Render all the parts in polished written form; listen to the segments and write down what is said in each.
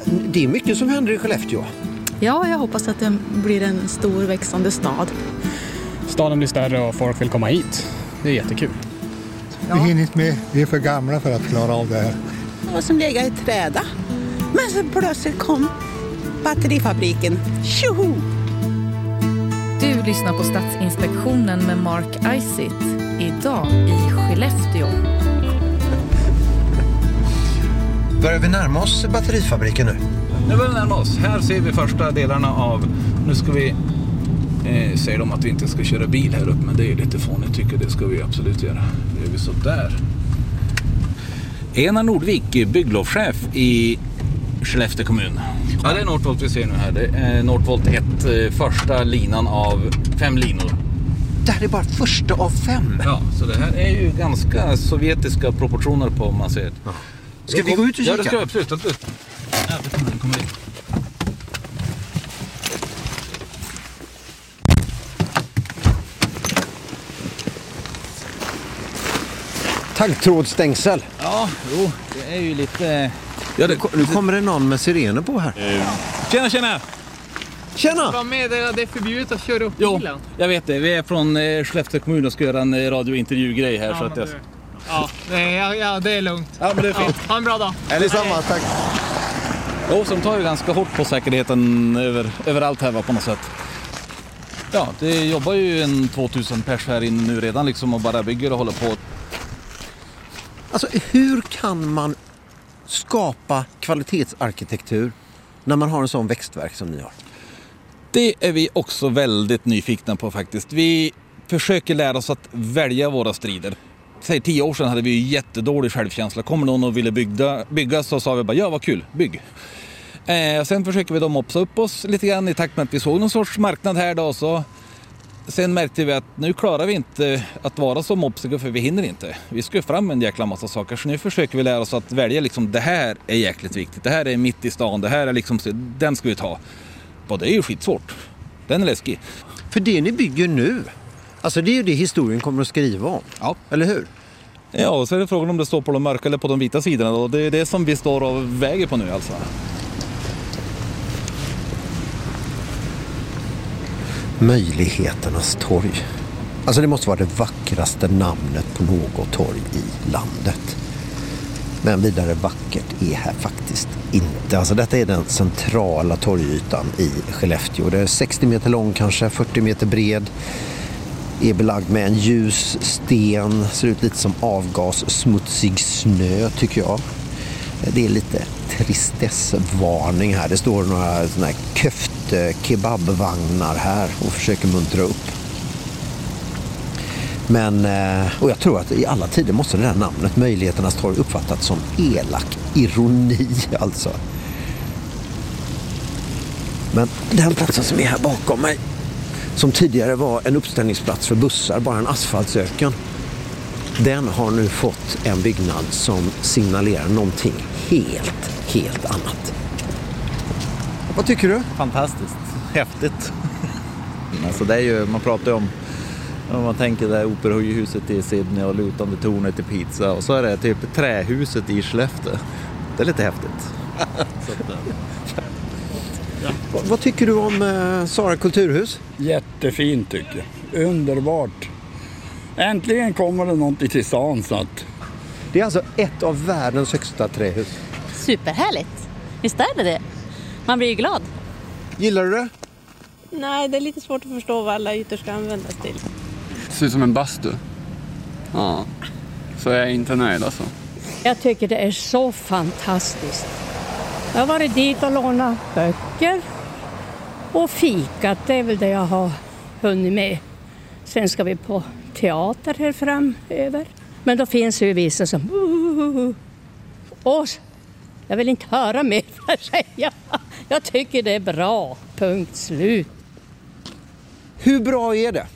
Det är mycket som händer i Skellefteå. Ja, jag hoppas att det blir en stor växande stad. Staden blir större och folk vill komma hit. Det är jättekul. Vi hinner inte med, vi är för gamla för att klara av det här. Det var som lägga i träda. Men så plötsligt kom batterifabriken. Tjoho! Du lyssnar på Stadsinspektionen med Mark Eisitt. Idag i Skellefteå. Börjar vi närma oss batterifabriken nu? Nu börjar vi närma oss. Här ser vi första delarna av... Nu ska vi... säger de att vi inte ska köra bil här uppe, men det är lite fånigt, tycker det ska vi absolut göra. Det gör vi så där. Ena Nordvik, bygglovschef i Skellefteå kommun. Ja, det är Northvolt vi ser nu här. Det är Northvolt 1, första linan av 5 linor. Det här är bara första av 5. Ja, så det här är ju ganska sovjetiska proportioner på, man ser. Ja. Ska vi gå ut och kika? Ja, det ska vi absolut. Ja, det kommer in. Taggtrådsstängsel. Ja, jo, det är ju lite... Ja, nu kommer det någon med sirener på här. Tjena, tjena! Tjena! Vad med det? Det är förbjudet att köra upp Jo, bilen. jag vet det. Vi är från Skellefteå kommun och ska göra en radiointervjugrej här. Ja, så att jag... ja, det är lugnt. Ja, men det är fint. Ja, ha en bra dag. Eller samma, tack. Jo, som tar ju ganska hårt på säkerheten överallt här, va, på något sätt. Ja, det jobbar ju en 2000 pers här inne nu redan liksom och bara bygger och håller på. Alltså, hur kan man skapa kvalitetsarkitektur när man har en sån växtverk som ni har? Det är vi också väldigt nyfikna på faktiskt. Vi försöker lära oss att välja våra strider. Säg 10 år sedan hade vi ju jättedålig självkänsla. Kommer någon och ville bygga så sa vi bara, ja vad kul, bygg. Sen försöker vi då mopsa upp oss lite grann i takt med att vi såg någon sorts marknad här då. Så sen märkte vi att nu klarar vi inte att vara så mopsiga för vi hinner inte. Vi ska fram en jäkla massa saker, så nu försöker vi lära oss att välja liksom, det här är jäkligt viktigt. Det här är mitt i stan, det här är liksom, den ska vi ta. Och det är ju skitsvårt. Den är läskig. För det ni bygger nu, alltså det är ju det historien kommer att skriva om. Ja. Eller hur? Ja, och så är det frågan om det står på de mörka eller på de vita sidorna. Och det är det som vi står och väger på nu alltså. Möjligheternas torg. Alltså det måste vara det vackraste namnet på något torg i landet. Men vidare vackert är här faktiskt inte. Alltså detta är den centrala torgytan i Skellefteå. Det är 60 meter lång kanske, 40 meter bred. Är belagd med en ljus sten. Ser ut lite som avgassmutsig snö tycker jag. Det är lite tristessvarning här. Det står några såna här kebabvagnar här och försöker muntra upp. Men, och jag tror att i alla tider måste det här namnet, Möjligheternas torg, uppfattats som elak ironi alltså. Men den platsen som är här bakom mig, som tidigare var en uppställningsplats för bussar, bara en asfaltsöken, den har nu fått en byggnad som signalerar någonting helt annat. Vad tycker du? Fantastiskt, häftigt. Alltså det är ju, man pratar ju om man tänker det här operahuset i Sydney och lutande tornet i Pizza, och så är det typ trähuset i Skellefteå. Det är lite häftigt. Vad tycker du om Sara kulturhus? Jättefint tycker jag. Underbart. Äntligen kommer det någonting till stan så att... Det är alltså ett av världens högsta trähus. Superhärligt. Visst är det? Man blir ju glad. Gillar du det? Nej, det är lite svårt att förstå vad alla ytor ska användas till. Det ser ut som en bastu. Ja. Så jag är inte nöjd alltså. Jag tycker det är så fantastiskt. Jag har varit dit och lånat böcker och fikat. Det är väl det jag har hunnit med. Sen ska vi på teater här framöver. Men då finns ju vissa som... Och jag vill inte höra mer för att säga. Jag tycker det är bra. Punkt slut. Hur bra är det?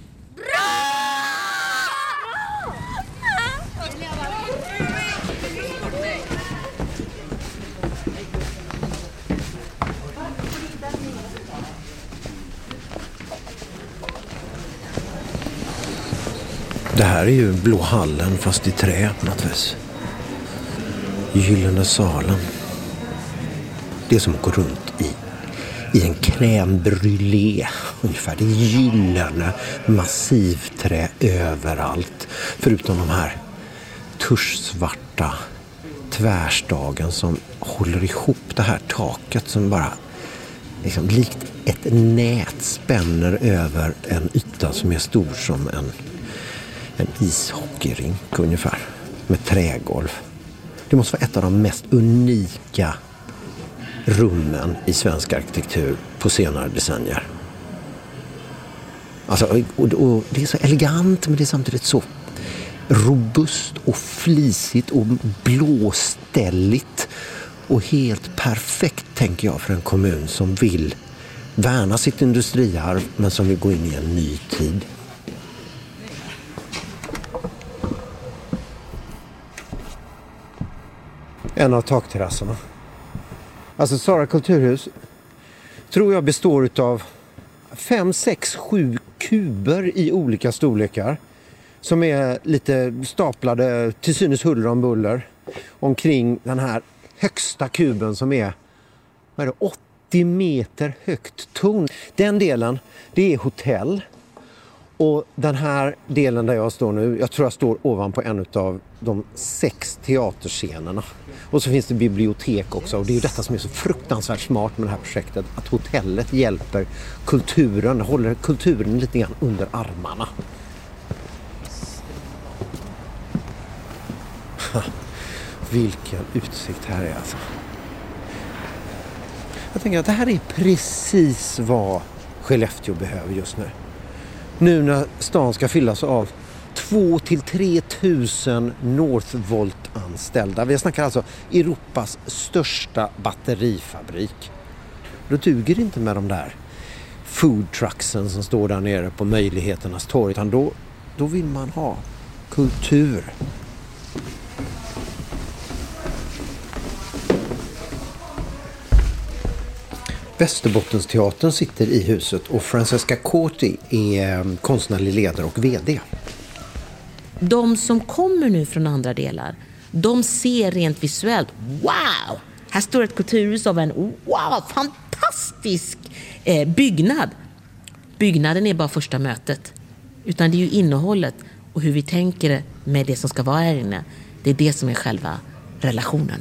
Det här är ju Blå hallen fast i trä på något vis. Gyllene salen. Det är som att gå runt i en crème brûlée ungefär. Det är gyllene massivträ överallt. Förutom de här tuschsvarta tvärstagen som håller ihop det här taket som bara liksom, likt ett nät spänner över en yta som är stor som en ishockeyrink ungefär. Med trägolv. Det måste vara ett av de mest unika rummen i svensk arkitektur på senare decennier. Alltså, och det är så elegant, men det är samtidigt så robust och flisigt och blåställigt och helt perfekt, tänker jag, för en kommun som vill värna sitt industriarv men som vill gå in i en ny tid. En av takterrasserna. Alltså Sara kulturhus tror jag består av 5, 6, 7 kuber i olika storlekar som är lite staplade till synes huller om buller omkring den här högsta kuben som är 80 meter högt torn. Den delen, det är hotell. Och den här delen där jag står nu, jag tror jag står ovanpå en av de 6 teaterscenerna. Och så finns det bibliotek också, och det är ju detta som är så fruktansvärt smart med det här projektet, att hotellet hjälper kulturen, håller kulturen lite grann under armarna. Vilken utsikt här är alltså. Jag tänker att det här är precis vad Skellefteå behöver just nu. Nu när stan ska fyllas av 2 till 3 tusen Northvolt-anställda. Vi snackar alltså Europas största batterifabrik. Då duger det inte med de där food trucksen som står där nere på Möjligheternas torg. Utan då vill man ha kultur. Västerbottensteatern sitter i huset och Francesca Corti är konstnärlig ledare och vd. De som kommer nu från andra delar, de ser rent visuellt, wow! Här står ett kulturhus av en fantastisk byggnad. Byggnaden är bara första mötet. Utan det är ju innehållet och hur vi tänker med det som ska vara här inne. Det är det som är själva relationen.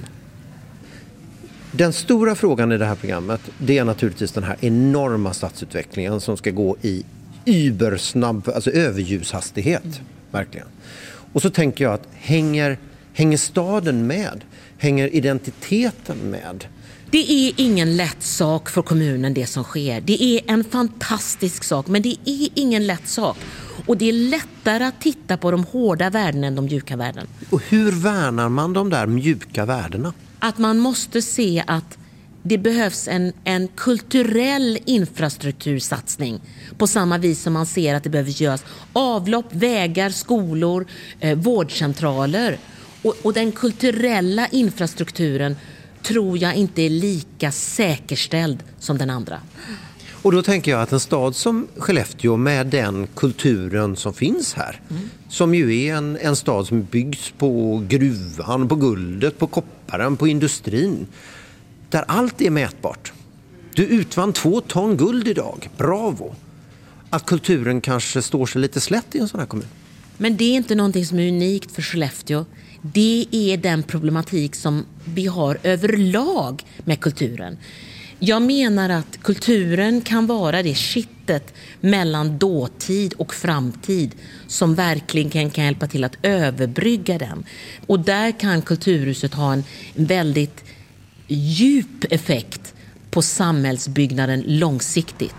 Den stora frågan i det här programmet, det är naturligtvis den här enorma stadsutvecklingen som ska gå i übersnabb, alltså överljushastighet, verkligen. Och så tänker jag att hänger staden med? Hänger identiteten med? Det är ingen lätt sak för kommunen det som sker. Det är en fantastisk sak, men det är ingen lätt sak. Och det är lättare att titta på de hårda värdena än de mjuka värdena. Och hur värnar man de där mjuka värdena? Att man måste se att det behövs en kulturell infrastruktursatsning på samma vis som man ser att det behöver göras avlopp, vägar, skolor, vårdcentraler. Och den kulturella infrastrukturen tror jag inte är lika säkerställd som den andra. Och då tänker jag att en stad som Skellefteå med den kulturen som finns här, som ju är en stad som byggs på gruvan, på guldet, på kopparen, på industrin, där allt är mätbart. Du utvann 2 ton guld idag, bravo! Att kulturen kanske står sig lite slätt i en sån här kommun. Men det är inte någonting som är unikt för Skellefteå. Det är den problematik som vi har överlag med kulturen. Jag menar att kulturen kan vara det kittet mellan dåtid och framtid som verkligen kan hjälpa till att överbrygga den. Och där kan kulturhuset ha en väldigt djup effekt på samhällsbyggnaden långsiktigt.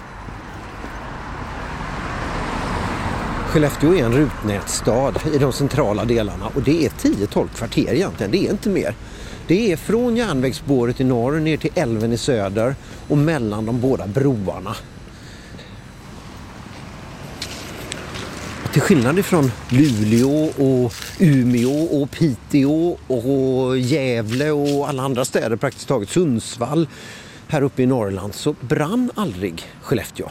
Skellefteå är en rutnätstad i de centrala delarna och det är 10-12 kvarter egentligen, det är inte mer. Det är från järnvägsspåret i norr ner till älven i söder och mellan de båda broarna. Till skillnad ifrån Luleå och Umeå och Piteå och Gävle och alla andra städer, praktiskt taget Sundsvall här uppe i Norrland, så brann aldrig Skellefteå.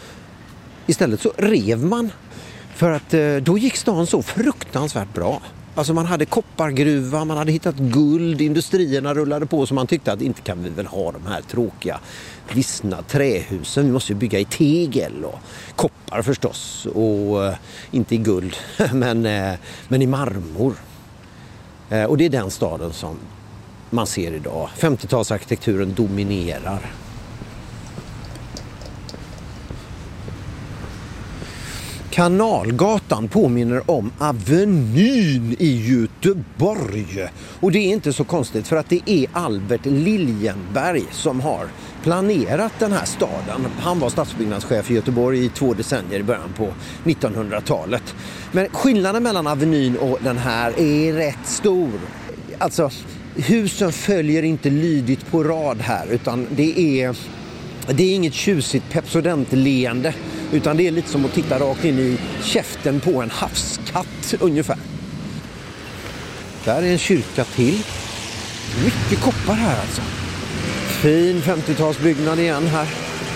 Istället så rev man, för att då gick stan så fruktansvärt bra. Alltså man hade koppargruva, man hade hittat guld, industrierna rullade på, så man tyckte att inte kan vi väl ha de här tråkiga vissna trähusen. Vi måste ju bygga i tegel och koppar förstås, och inte i guld men i marmor. Och det är den staden som man ser idag. 50-talsarkitekturen dominerar. Kanalgatan påminner om Avenyn i Göteborg. Och det är inte så konstigt, för att det är Albert Liljenberg som har planerat den här staden. Han var stadsbyggnadschef i Göteborg i 2 decennier i början på 1900-talet. Men skillnaden mellan Avenyn och den här är rätt stor. Alltså, husen följer inte lydigt på rad här, utan det är inget tjusigt Pepsodent-leende, utan det är lite som att titta rakt in i käften på en havskatt ungefär. Där är en kyrka till. Mycket koppar här alltså. Fin 50-talsbyggnad igen här.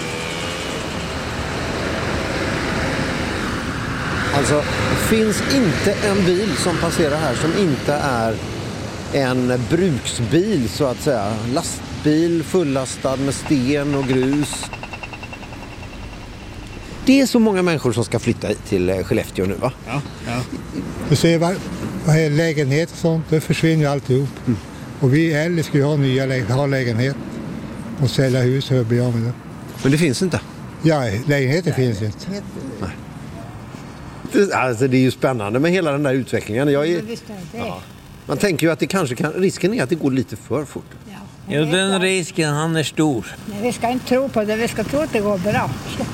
Alltså, det finns inte en bil som passerar här som inte är en bruksbil så att säga. Lastbil fullastad med sten och grus. Det är så många människor som ska flytta hit till Skellefteå nu, va? Ja. Du ser vad är lägenhet och sånt, det försvinner ju alltihop. Och vi äldre ska ju ha ha lägenhet och sälja hus och bli av med det. Men det finns inte? Ja, lägenheter finns inte. Nej. Alltså, det är ju spännande med hela den där utvecklingen. Man tänker ju att det kanske risken är att det går lite för fort. Ja, den risken, han är stor. Nej, vi ska inte tro på det, vi ska tro att det går bra.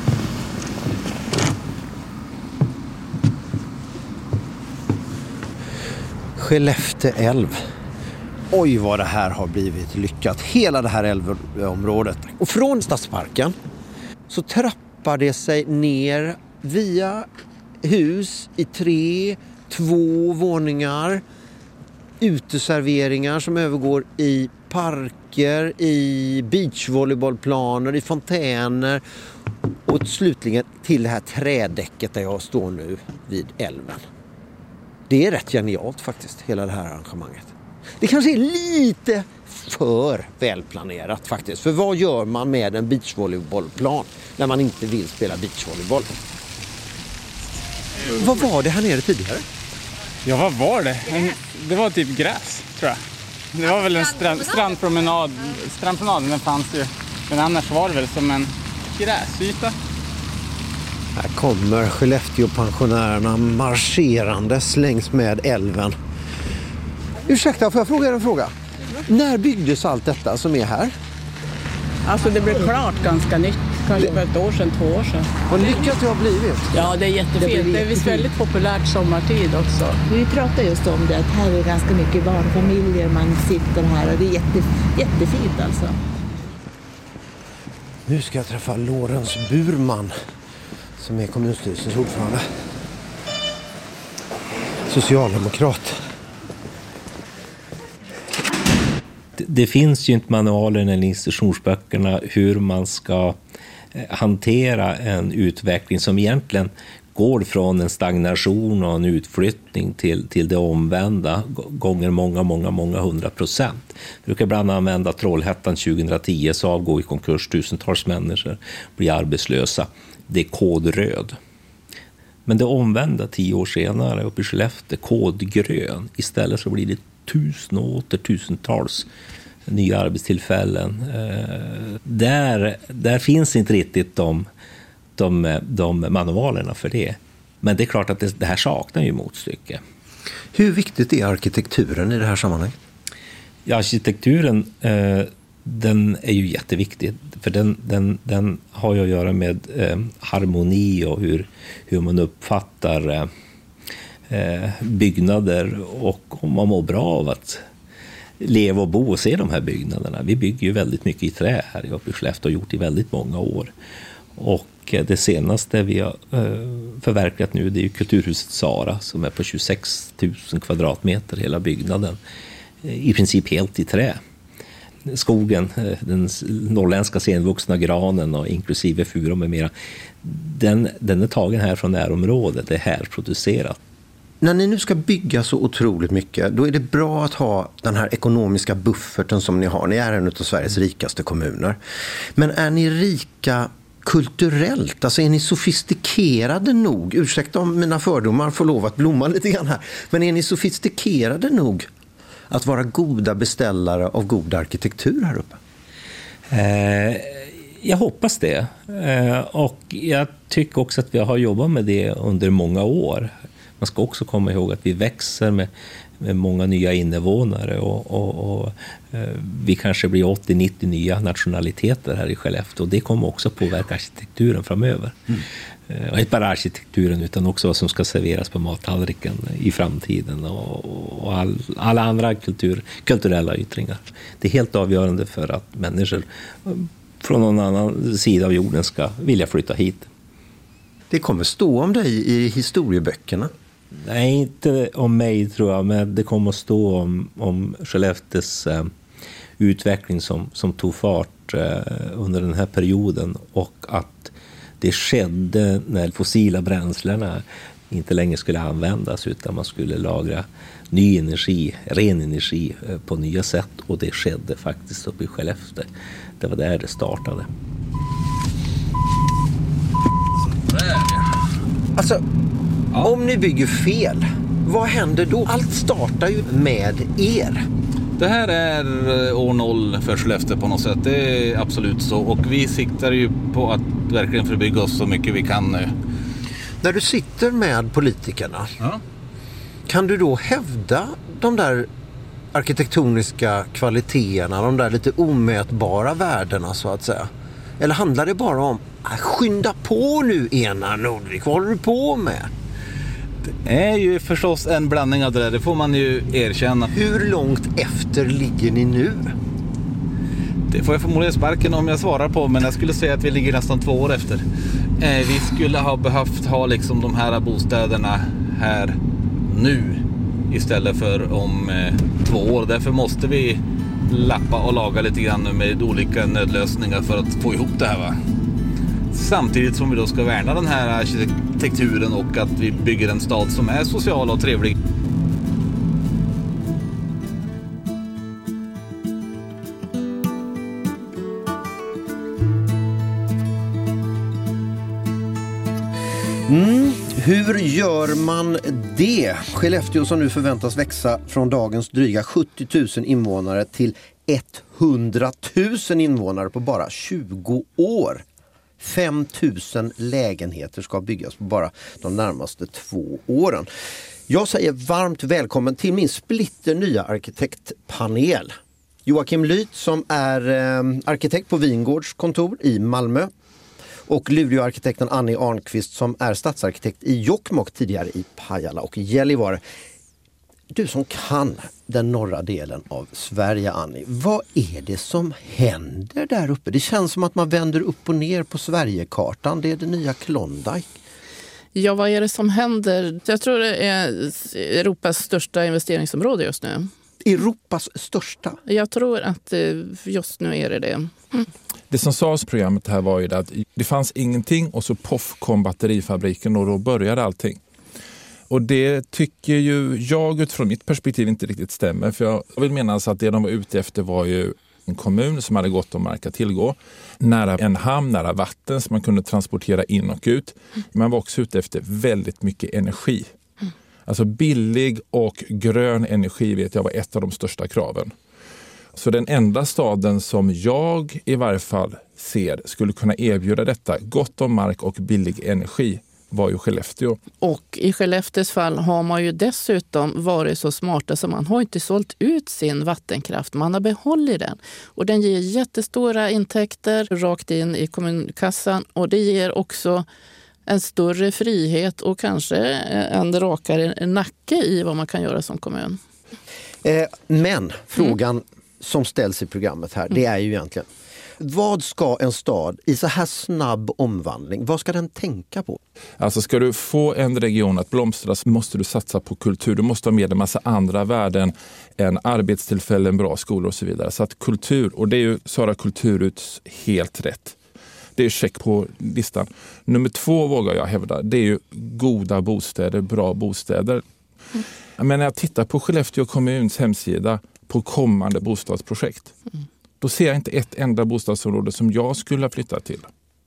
Skellefteå älv. Oj, vad det här har blivit lyckat. Hela det här älvområdet. Och från stadsparken så trappar det sig ner via hus i 3, 2 våningar. Uteserveringar som övergår i parker, i beachvolleybollplaner, i fontäner och slutligen till det här trädäcket där jag står nu vid älven. Det är rätt genialt faktiskt, hela det här arrangemanget. Det kanske är lite för välplanerat faktiskt. För vad gör man med en beachvolleybollplan när man inte vill spela beachvolleyboll? Vad var det här nere tidigare? Ja, vad var det? Det var typ gräs, tror jag. Det var väl en strandpromenad. Strandpromenaden, den fanns ju. Men annars var det väl som en gräsyta. Här kommer Skellefteå-pensionärerna marscherandes längs med älven. Ursäkta, får jag fråga er en fråga? När byggdes allt detta som är här? Alltså det blev klart ganska nytt. Kanske för 1 år sedan, 2 år sedan. Vad lyckat det har blivit. Ja, det är jättefint. Det är visst väldigt populärt sommartid också. Vi pratar just om det, att här är ganska mycket barnfamiljer. Man sitter här och det är jättefint alltså. Nu ska jag träffa Lorentz Burman som är kommunstyrelsens ordförande. Socialdemokrat. Det finns ju inte manualer eller instruktionsböckerna hur man ska hantera en utveckling som egentligen går från en stagnation och en utflyttning till det omvända gånger många 100%. Jag brukar ibland använda Trollhättan 2010, Saab går i konkurs, tusentals människor blir arbetslösa. Det är kodröd. Men det omvända 10 år senare uppe i Skellefteå, kodgrön. Istället så blir det tusentals nya arbetstillfällen. Där finns inte riktigt de manualerna för det. Men det är klart att det här saknar ju motstycke. Hur viktigt är arkitekturen i det här sammanhanget? Ja, arkitekturen den är ju jätteviktig. För den har ju att göra med harmoni och hur man uppfattar byggnader, och om man mår bra av att leva och bo och se de här byggnaderna. Vi bygger ju väldigt mycket i trä här uppe i Skellefteå och gjort i väldigt många år. Och det senaste vi har förverkligat nu, det är ju Kulturhuset Sara som är på 26 000 kvadratmeter hela byggnaden. I princip helt i trä. Skogen, den norrländska senvuxna granen och inklusive furu med mera, den är tagen här från närområdet, det är här producerat. När ni nu ska bygga så otroligt mycket, då är det bra att ha den här ekonomiska bufferten som ni har. Ni är en av Sveriges rikaste kommuner. Men är ni rika kulturellt? Alltså är ni sofistikerade nog? Ursäkta om mina fördomar får lov att blomma lite grann här. Men är ni sofistikerade nog att vara goda beställare av god arkitektur här uppe? Jag hoppas det. Och jag tycker också att vi har jobbat med det under många år. Man ska också komma ihåg att vi växer med många nya invånare och vi kanske blir 80-90 nya nationaliteter här i Skellefteå. Det kommer också påverka arkitekturen framöver. Och inte bara arkitekturen utan också vad som ska serveras på mattallriken i framtiden och alla andra kulturella yttringar. Det är helt avgörande för att människor från någon annan sida av jorden ska vilja flytta hit. Det kommer stå om dig i historieböckerna. Nej, inte om mig tror jag, men det kommer att stå om Skellefteås utveckling som tog fart under den här perioden och att det skedde när fossila bränslena inte längre skulle användas utan man skulle lagra ny energi, ren energi på nya sätt och det skedde faktiskt uppe i Skellefteå. Det var där det startade. Alltså, om ni bygger fel, vad händer då? Allt startar ju med er. Det här är år 0 för Skellefteå på något sätt. Det är absolut så. Och vi siktar ju på att verkligen förbygga oss så mycket vi kan nu. När du sitter med politikerna, kan du då hävda de där arkitektoniska kvaliteterna, de där lite omätbara värdena så att säga? Eller handlar det bara om skynda på nu Ena Nordvik, vad håller du på med? Det är ju förstås en blandning av det där, det får man ju erkänna. Hur långt efter ligger ni nu? Det får jag förmodligen sparken om jag svarar på, men jag skulle säga att vi ligger nästan 2 år efter. Vi skulle ha behövt ha liksom de här bostäderna här nu istället för om 2 år. Därför måste vi lappa och laga lite grann med olika nödlösningar för att få ihop det här, va? Samtidigt som vi då ska värna den här arkitekturen och att vi bygger en stad som är social och trevlig. Hur gör man det? Skellefteå som nu förväntas växa från dagens dryga 70 000 invånare till 100 000 invånare på bara 20 år. 5 000 lägenheter ska byggas på bara de närmaste 2 åren. Jag säger varmt välkommen till min splitternya arkitektpanel. Joakim Lyth som är arkitekt på Vingårds kontor i Malmö. Och Luleåarkitekten Annie Arnqvist som är stadsarkitekt i Jokkmokk, tidigare i Pajala och Gällivare. Du som kan den norra delen av Sverige, Annie. Vad är det som händer där uppe? Det känns som att man vänder upp och ner på Sverigekartan. Det är det nya Klondike. Ja, vad är det som händer? Jag tror det är Europas största investeringsområde just nu. Europas största? Jag tror att just nu är det. Det som sades i programmet här var ju att det fanns ingenting och så poff kom batterifabriken och då började allting. Och det tycker ju jag utifrån mitt perspektiv inte riktigt stämmer. För jag vill mena att det de var ute efter var ju en kommun som hade gott om mark att tillgå. Nära en hamn, nära vatten som man kunde transportera in och ut. Man var också ute efter väldigt mycket energi. Alltså billig och grön energi vet jag var ett av de största kraven. Så den enda staden som jag i varje fall ser skulle kunna erbjuda detta, gott om mark och billig energi, var ju Skellefteå. Och i Skellefteås fall har man ju dessutom varit så smarta så man har inte sålt ut sin vattenkraft. Man har behållit den. Och den ger jättestora intäkter rakt in i kommunkassan. Och det ger också en större frihet och kanske en rakare nacke i vad man kan göra som kommun. Men frågan som ställs i programmet här, det är ju egentligen: vad ska en stad i så här snabb omvandling, vad ska den tänka på? Alltså ska du få en region att blomstra så måste du satsa på kultur. Du måste ha med en massa andra värden än arbetstillfällen, bra skolor och så vidare. Så att kultur, och det är ju Sara Kulturuts helt rätt. Det är check på listan. Nummer 2 vågar jag hävda, det är ju goda bostäder, bra bostäder. Men när jag tittar på Skellefteå kommuns hemsida på kommande bostadsprojekt, då ser jag inte ett enda bostadsområde som jag skulle ha flyttat till.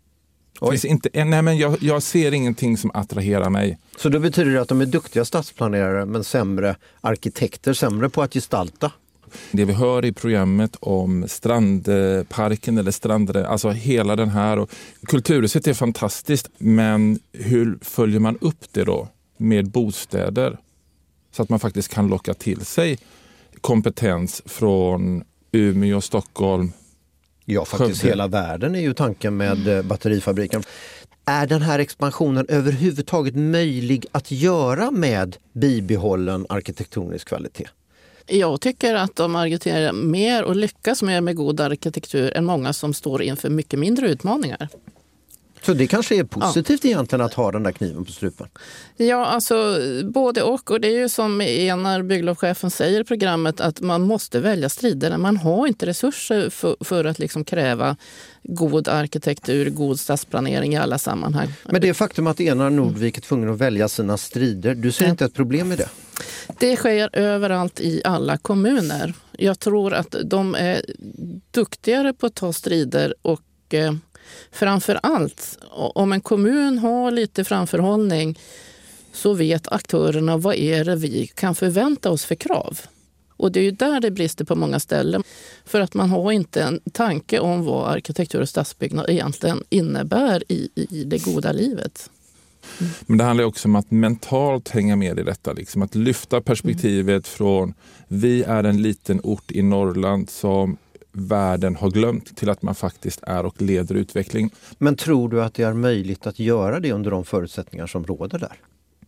Jag ser ingenting som attraherar mig. Så då betyder det att de är duktiga stadsplanerare men sämre arkitekter, sämre på att gestalta? Det vi hör i programmet om strandparken eller alltså hela den här. Och kulturhuset är fantastiskt, men hur följer man upp det då med bostäder? Så att man faktiskt kan locka till sig kompetens från Umeå, Stockholm. Ja, faktiskt hela världen är ju tanken med batterifabriken. Är den här expansionen överhuvudtaget möjlig att göra med bibehållen arkitektonisk kvalitet? Jag tycker att de argumenterar mer och lyckas mer med god arkitektur än många som står inför mycket mindre utmaningar. Så det kanske är positivt egentligen att ha den där kniven på strupen? Ja, alltså både och det är ju som Enar, bygglovschefen, säger i programmet att man måste välja striderna. Man har inte resurser för att liksom kräva god arkitektur, god stadsplanering i alla sammanhang. Men det faktum att Enar Nordvik är tvungen att välja sina strider, du ser inte ett problem med det? Det sker överallt i alla kommuner. Jag tror att de är duktigare på att ta strider och framför allt, om en kommun har lite framförhållning så vet aktörerna vad är det vi kan förvänta oss för krav. Och det är ju där det brister på många ställen. För att man har inte en tanke om vad arkitektur och stadsbyggnad egentligen innebär i det goda livet. Men det handlar också om att mentalt hänga med i detta. Liksom. Att lyfta perspektivet från vi är en liten ort i Norrland som världen har glömt till att man faktiskt är och leder utveckling. Men tror du att det är möjligt att göra det under de förutsättningar som råder där?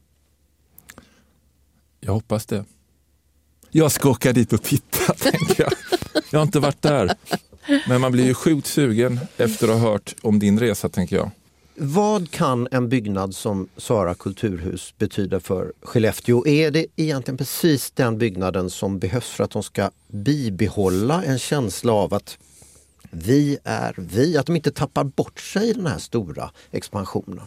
Jag hoppas det. Jag ska åka dit och titta, tänker jag. Jag har inte varit där. Men man blir ju sjukt sugen efter att ha hört om din resa, tänker jag. Vad kan en byggnad som Sara kulturhus betyda för Skellefteå? Är det egentligen precis den byggnaden som behövs för att de ska bibehålla en känsla av att vi är vi? Att de inte tappar bort sig i den här stora expansionen?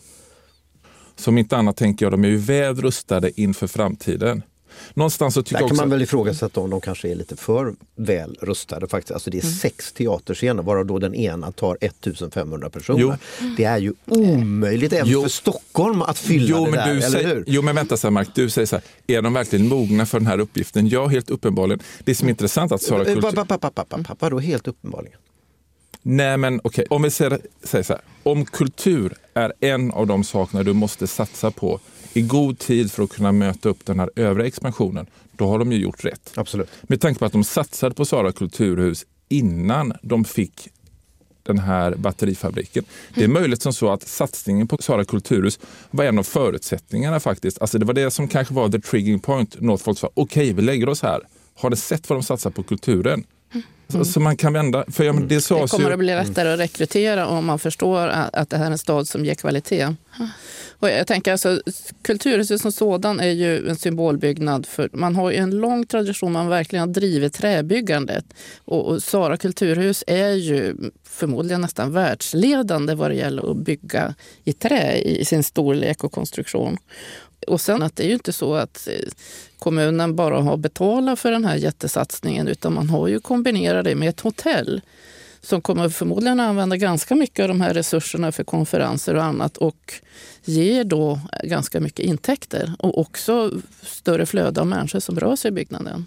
Som inte annat tänker jag, de är ju väl rustade inför framtiden. Någonstans så tycker där jag kan också man väl ifrågasätta om de kanske är lite för väl rustade faktiskt. Alltså det är 6 teaterscener, varav då den ena tar 1500 personer. Jo. Det är ju omöjligt även för Stockholm att fylla det där, eller hur? Jo, men vänta så här, Mark, du säger så här, är de verkligen mogna för den här uppgiften? Ja, helt uppenbarligen. Det som är intressant att Sara kultur... Vadå helt uppenbarligen? Nej, men okej. Om vi säger så här, om kultur är en av de sakerna du måste satsa på i god tid för att kunna möta upp den här övriga expansionen, då har de ju gjort rätt. Absolut. Med tanke på att de satsade på Sara kulturhus innan de fick den här batterifabriken. Det är möjligt som så att satsningen på Sara kulturhus var en av förutsättningarna faktiskt. Alltså det var det som kanske var the triggering point. Northvolt sa, okej, vi lägger oss här. Har det sett vad de satsar på kulturen? Så man kan vända. För det kommer att bli lättare att rekrytera om man förstår att det här är en stad som ger kvalitet. Och jag tänker alltså, kulturhuset som sådan är ju en symbolbyggnad. För man har ju en lång tradition, man verkligen har drivit träbyggandet. Och Sara kulturhus är ju förmodligen nästan världsledande vad det gäller att bygga i trä i sin storlek och konstruktion. Och sen att det är ju inte så att kommunen bara har betalat för den här jättesatsningen, utan man har ju kombinerat det med ett hotell som kommer förmodligen använda ganska mycket av de här resurserna för konferenser och annat och ger då ganska mycket intäkter och också större flöde av människor som rör sig i byggnaden.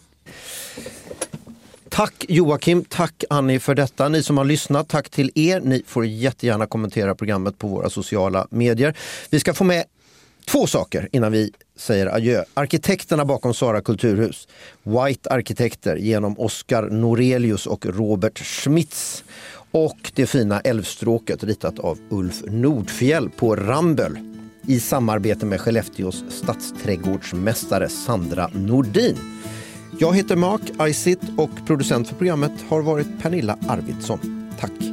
Tack Joakim, tack Annie för detta. Ni som har lyssnat, tack till er. Ni får jättegärna kommentera programmet på våra sociala medier. Vi ska få med 2 saker innan vi säger adjö. Arkitekterna bakom Sara kulturhus. White arkitekter genom Oskar Norelius och Robert Schmitz. Och det fina älvstråket ritat av Ulf Nordfjell på Ramböll i samarbete med Skellefteås stadsträdgårdsmästare Sandra Nordin. Jag heter Mark Eisitt och producent för programmet har varit Pernilla Arvidsson. Tack.